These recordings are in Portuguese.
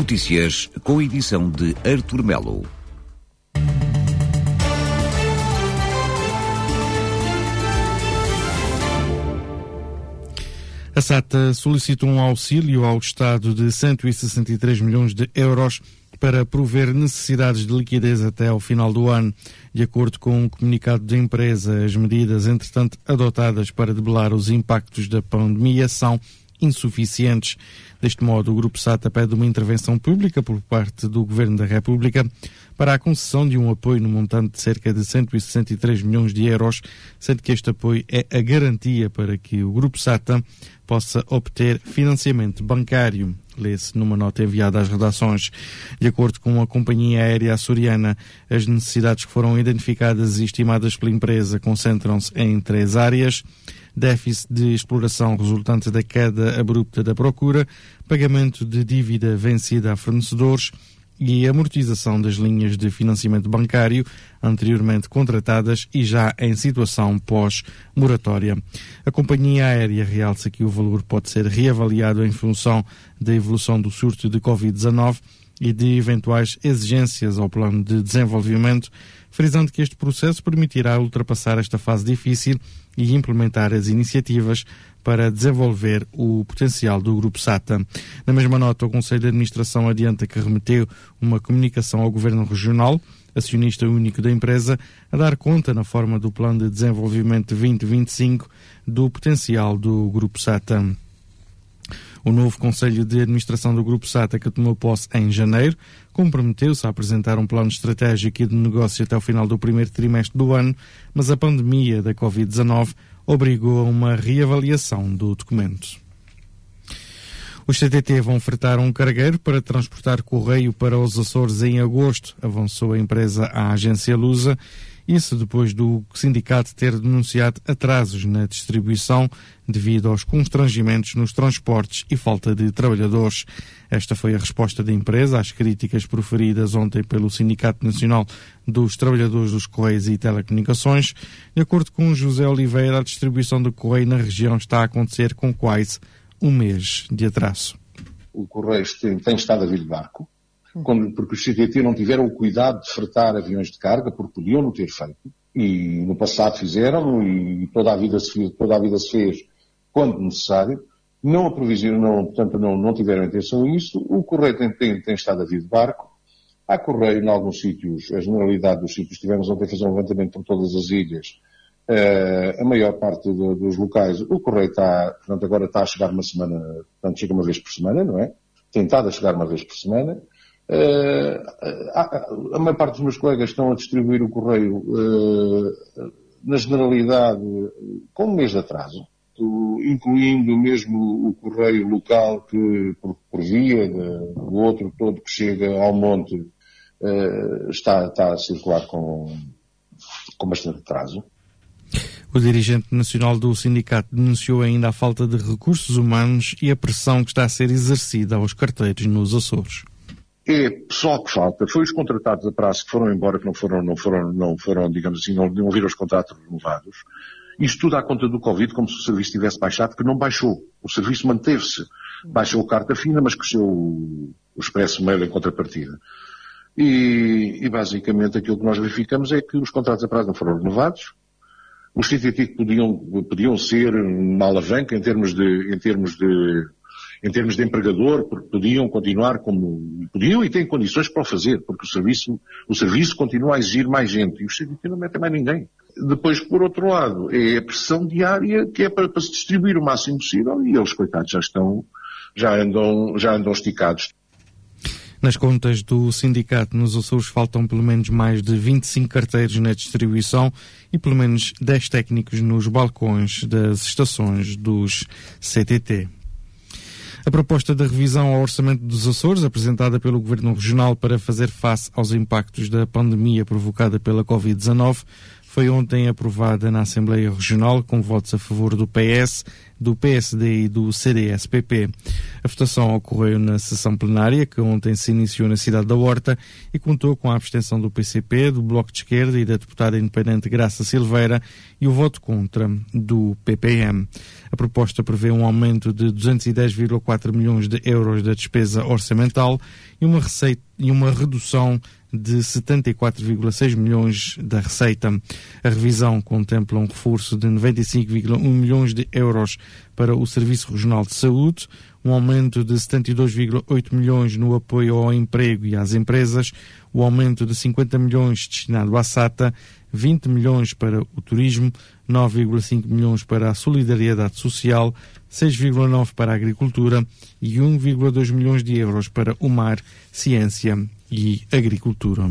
Notícias com a edição de Artur Melo. A SATA solicitou um auxílio ao Estado de 163 milhões de euros para prover necessidades de liquidez até ao final do ano. De acordo com um comunicado da empresa, as medidas, entretanto, adotadas para debelar os impactos da pandemia são insuficientes. Deste modo, o Grupo SATA pede uma intervenção pública por parte do Governo da República para a concessão de um apoio no montante de cerca de 163 milhões de euros, sendo que este apoio é a garantia para que o Grupo SATA possa obter financiamento bancário. Lê-se numa nota enviada às redações. De acordo com a companhia aérea açoriana, as necessidades que foram identificadas e estimadas pela empresa concentram-se em 3 áreas: déficit de exploração resultante da queda abrupta da procura, pagamento de dívida vencida a fornecedores e amortização das linhas de financiamento bancário anteriormente contratadas e já em situação pós-moratória. A companhia aérea realça que o valor pode ser reavaliado em função da evolução do surto de Covid-19 e de eventuais exigências ao plano de desenvolvimento, frisando que este processo permitirá ultrapassar esta fase difícil e implementar as iniciativas para desenvolver o potencial do Grupo SATA. Na mesma nota, o Conselho de Administração adianta que remeteu uma comunicação ao Governo Regional, acionista único da empresa, a dar conta, na forma do Plano de Desenvolvimento 2025, do potencial do Grupo SATA. O novo Conselho de Administração do Grupo SATA, que tomou posse em janeiro, comprometeu-se a apresentar um plano estratégico e de negócio até o final do primeiro trimestre do ano, mas a pandemia da Covid-19 obrigou a uma reavaliação do documento. Os CTT vão fretar um cargueiro para transportar correio para os Açores em agosto, avançou a empresa à agência Lusa, isso depois do sindicato ter denunciado atrasos na distribuição devido aos constrangimentos nos transportes e falta de trabalhadores. Esta foi a resposta da empresa às críticas proferidas ontem pelo Sindicato Nacional dos Trabalhadores dos Correios e Telecomunicações. De acordo com José Oliveira, a distribuição do correio na região está a acontecer com quase um mês de atraso. O correio tem estado a vir de barco, porque os CTT não tiveram o cuidado de fretar aviões de carga, porque podiam não ter feito, e no passado fizeram, e toda a vida se fez quando necessário, não aprovisionam, portanto não tiveram intenção nisso. O correio tem estado a vir de barco. Há correio em alguns sítios, a generalidade dos sítios, tivemos ontem a fazer um levantamento por todas as ilhas, a maior parte dos locais, o correio portanto agora está a chegar uma semana, portanto chega uma vez por semana, não é? Tem estado a chegar uma vez por semana. A maior parte dos meus colegas estão a distribuir o correio, na generalidade, com um mês de atraso, incluindo mesmo o correio local que, por via do outro todo que chega ao monte, está a circular com bastante atraso. O dirigente nacional do sindicato denunciou ainda a falta de recursos humanos e a pressão que está a ser exercida aos carteiros nos Açores. É pessoal que falta. Foi os contratados a prazo que foram embora, que não foram, digamos assim, não viram os contratos renovados. Isto tudo à conta do Covid, como se o serviço tivesse baixado, que não baixou. O serviço manteve-se. Baixou a carta fina, mas cresceu o expresso mail em contrapartida. E basicamente aquilo que nós verificamos é que os contratos a prazo não foram renovados. Os CTT podiam ser uma alavanca em termos de empregador, porque podiam continuar podiam e têm condições para o fazer, porque o serviço continua a exigir mais gente e os CTT não metem mais ninguém. Depois, por outro lado, é a pressão diária que é para se distribuir o máximo possível e eles, coitados, já andam esticados. Nas contas do sindicato, nos Açores faltam pelo menos mais de 25 carteiros na distribuição e pelo menos 10 técnicos nos balcões das estações dos CTT. A proposta da revisão ao Orçamento dos Açores, apresentada pelo Governo Regional para fazer face aos impactos da pandemia provocada pela Covid-19, foi ontem aprovada na Assembleia Regional com votos a favor do PS, do PSD e do CDS-PP. A votação ocorreu na sessão plenária, que ontem se iniciou na cidade da Horta e contou com a abstenção do PCP, do Bloco de Esquerda e da deputada independente Graça Silveira e o voto contra do PPM. A proposta prevê um aumento de 210,4 milhões de euros da despesa orçamental e uma redução de 74,6 milhões da receita. A revisão contempla um reforço de 95,1 milhões de euros para o Serviço Regional de Saúde, um aumento de 72,8 milhões no apoio ao emprego e às empresas, o aumento de 50 milhões destinado à SATA, 20 milhões para o turismo, 9,5 milhões para a solidariedade social, 6,9 para a agricultura e 1,2 milhões de euros para o mar, ciência e agricultura.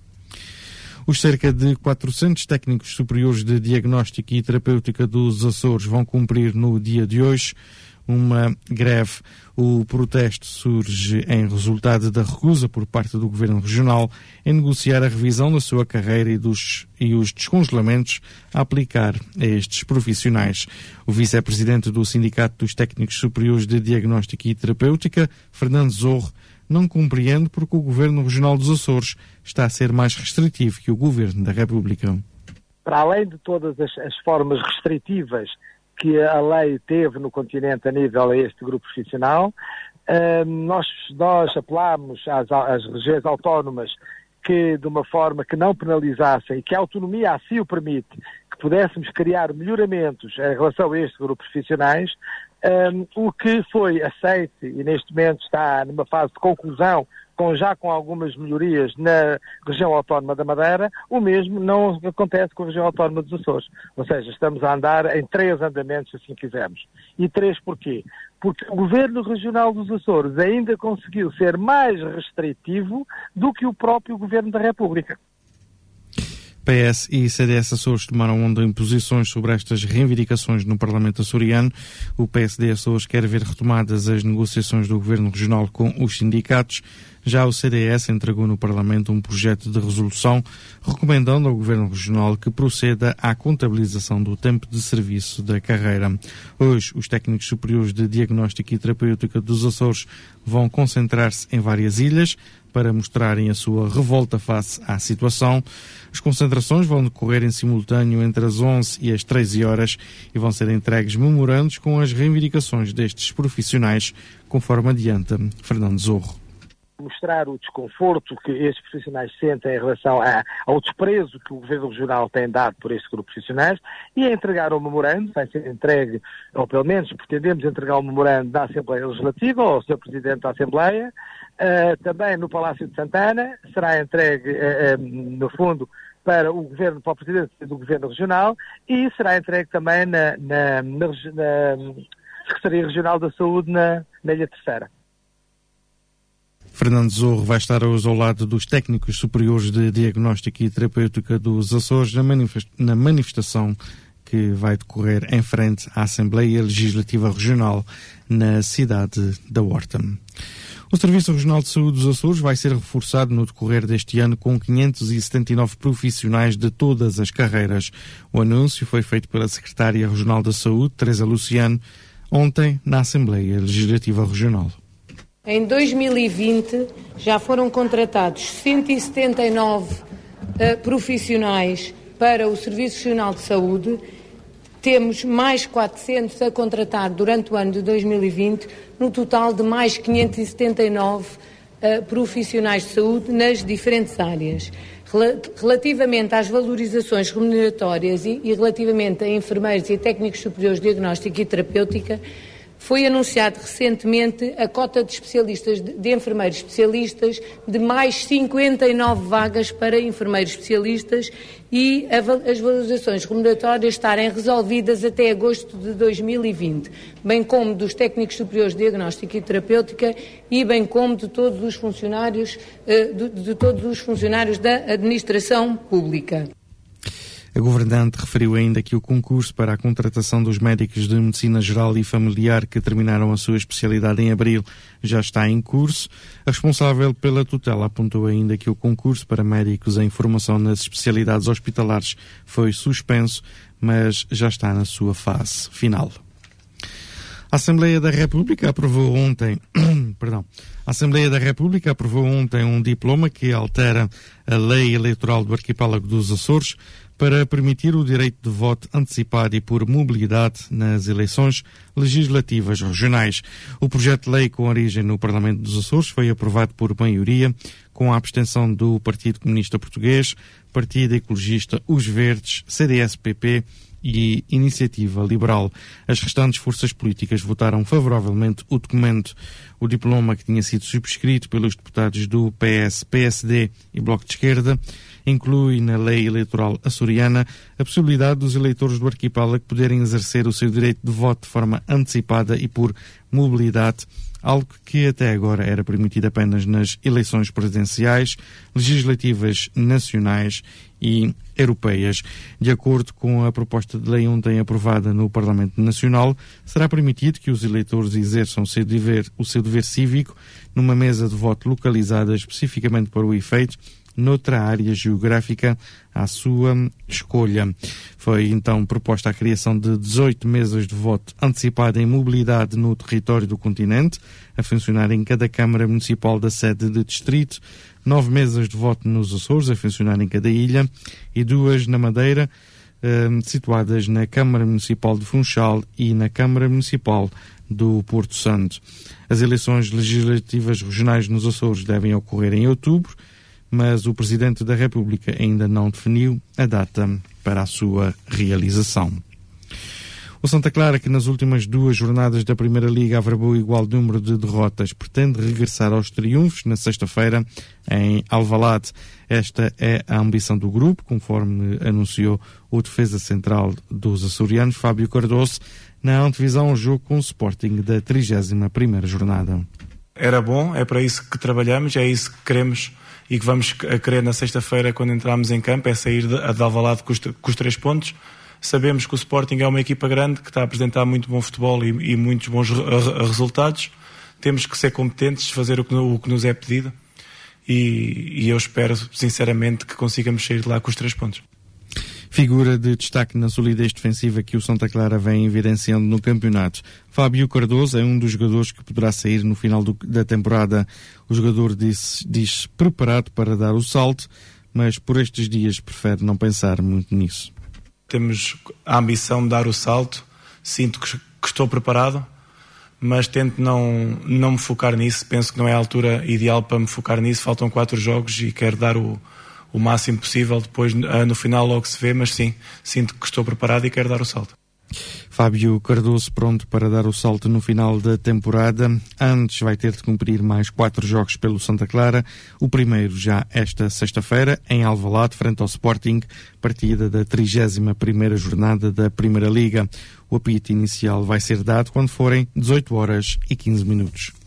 Os cerca de 400 técnicos superiores de diagnóstica e terapêutica dos Açores vão cumprir no dia de hoje uma greve. O protesto surge em resultado da recusa por parte do Governo Regional em negociar a revisão da sua carreira e os descongelamentos a aplicar a estes profissionais. O vice-presidente do Sindicato dos Técnicos Superiores de Diagnóstica e Terapêutica, Fernando Zorro, não compreende porque o Governo Regional dos Açores está a ser mais restritivo que o Governo da República. Para além de todas as formas restritivas que a lei teve no continente a nível a este grupo profissional, nós apelámos às regiões autónomas que, de uma forma que não penalizassem e que a autonomia assim o permite, que pudéssemos criar melhoramentos em relação a este grupo de profissionais, o que foi aceito e neste momento está numa fase de conclusão, já com algumas melhorias na região autónoma da Madeira, o mesmo não acontece com a região autónoma dos Açores. Ou seja, estamos a andar em 3 andamentos, se assim quisermos. E 3 porquê? Porque o Governo Regional dos Açores ainda conseguiu ser mais restritivo do que o próprio Governo da República. PS e CDS Açores tomaram onda em posições sobre estas reivindicações no Parlamento açoriano. O PSD Açores quer ver retomadas as negociações do Governo Regional com os sindicatos. Já o CDS entregou no Parlamento um projeto de resolução recomendando ao Governo Regional que proceda à contabilização do tempo de serviço da carreira. Hoje, os técnicos superiores de diagnóstica e terapêutica dos Açores vão concentrar-se em várias ilhas para mostrarem a sua revolta face à situação. As concentrações vão decorrer em simultâneo entre as 11 e as 13 horas e vão ser entregues memorandos com as reivindicações destes profissionais, conforme adianta Fernando Zorro. Mostrar o desconforto que estes profissionais sentem em relação ao desprezo que o Governo Regional tem dado por este grupo de profissionais e a entregar um memorando, vai ser entregue, ou pelo menos pretendemos entregar um memorando da Assembleia Legislativa ao Sr. Presidente da Assembleia, também no Palácio de Santana, será entregue, no fundo, para o Presidente do Governo Regional e será entregue também na Secretaria Regional da Saúde na Ilha Terceira. Fernando Zorro vai estar hoje ao lado dos técnicos superiores de diagnóstica e terapêutica dos Açores na manifestação que vai decorrer em frente à Assembleia Legislativa Regional na cidade da Horta. O Serviço Regional de Saúde dos Açores vai ser reforçado no decorrer deste ano com 579 profissionais de todas as carreiras. O anúncio foi feito pela Secretária Regional da Saúde, Teresa Luciano, ontem na Assembleia Legislativa Regional. Em 2020 já foram contratados 179 profissionais para o Serviço Regional de Saúde. Temos mais 400 a contratar durante o ano de 2020, no total de mais 579 profissionais de saúde nas diferentes áreas. Relativamente às valorizações remuneratórias e relativamente a enfermeiros e técnicos superiores de diagnóstica e terapêutica, foi anunciado recentemente a cota de especialistas, de enfermeiros especialistas, de mais 59 vagas para enfermeiros especialistas e as valorizações remuneratórias estarem resolvidas até agosto de 2020, bem como dos técnicos superiores de diagnóstica e terapêutica e bem como de todos os funcionários, da administração pública. A governante referiu ainda que o concurso para a contratação dos médicos de medicina geral e familiar que terminaram a sua especialidade em abril já está em curso. A responsável pela tutela apontou ainda que o concurso para médicos em formação nas especialidades hospitalares foi suspenso, mas já está na sua fase final. A Assembleia da República aprovou ontem, a Assembleia da República aprovou ontem um diploma que altera a lei eleitoral do arquipélago dos Açores para permitir o direito de voto antecipado e por mobilidade nas eleições legislativas regionais. O projeto de lei com origem no Parlamento dos Açores foi aprovado por maioria, com a abstenção do Partido Comunista Português, Partido Ecologista Os Verdes, CDS-PP e Iniciativa Liberal. As restantes forças políticas votaram favoravelmente o documento. O diploma, que tinha sido subscrito pelos deputados do PS, PSD e Bloco de Esquerda, inclui na lei eleitoral açoriana a possibilidade dos eleitores do arquipélago poderem exercer o seu direito de voto de forma antecipada e por mobilidade, algo que até agora era permitido apenas nas eleições presidenciais, legislativas nacionais e europeias. De acordo com a proposta de lei ontem aprovada no Parlamento Nacional, será permitido que os eleitores exerçam o seu dever cívico numa mesa de voto localizada especificamente para o efeito noutra área geográfica à sua escolha. Foi então proposta a criação de 18 mesas de voto antecipada em mobilidade no território do continente, a funcionar em cada Câmara Municipal da sede de distrito, 9 mesas de voto nos Açores, a funcionar em cada ilha, e 2 na Madeira, situadas na Câmara Municipal de Funchal e na Câmara Municipal do Porto Santo. As eleições legislativas regionais nos Açores devem ocorrer em outubro, mas o Presidente da República ainda não definiu a data para a sua realização. O Santa Clara, que nas últimas 2 jornadas da Primeira Liga averbou igual número de derrotas, pretende regressar aos triunfos na sexta-feira em Alvalade. Esta é a ambição do grupo, conforme anunciou o defesa central dos açorianos, Fábio Cardoso, na antevisão ao jogo com o Sporting da 31ª jornada. Era bom, é para isso que trabalhamos, é isso que queremos e que vamos a querer na sexta-feira quando entrarmos em campo, é sair de Alvalade com os 3 pontos. Sabemos que o Sporting é uma equipa grande que está a apresentar muito bom futebol e muitos bons resultados. Temos que ser competentes, fazer o que nos é pedido e eu espero sinceramente que consigamos sair de lá com os 3 pontos. Figura de destaque na solidez defensiva que o Santa Clara vem evidenciando no campeonato. Fábio Cardoso é um dos jogadores que poderá sair no final da temporada. O jogador diz preparado para dar o salto, mas por estes dias prefere não pensar muito nisso. Temos a ambição de dar o salto, sinto que estou preparado, mas tento não me focar nisso. Penso que não é a altura ideal para me focar nisso. Faltam 4 jogos e quero dar o máximo possível. Depois, no final, logo se vê, mas sim, sinto que estou preparado e quero dar o salto. Fábio Cardoso pronto para dar o salto no final da temporada. Antes vai ter de cumprir mais 4 jogos pelo Santa Clara. O primeiro já esta sexta-feira, em Alvalade, frente ao Sporting, partida da 31ª jornada da Primeira Liga. O apito inicial vai ser dado quando forem 18h15.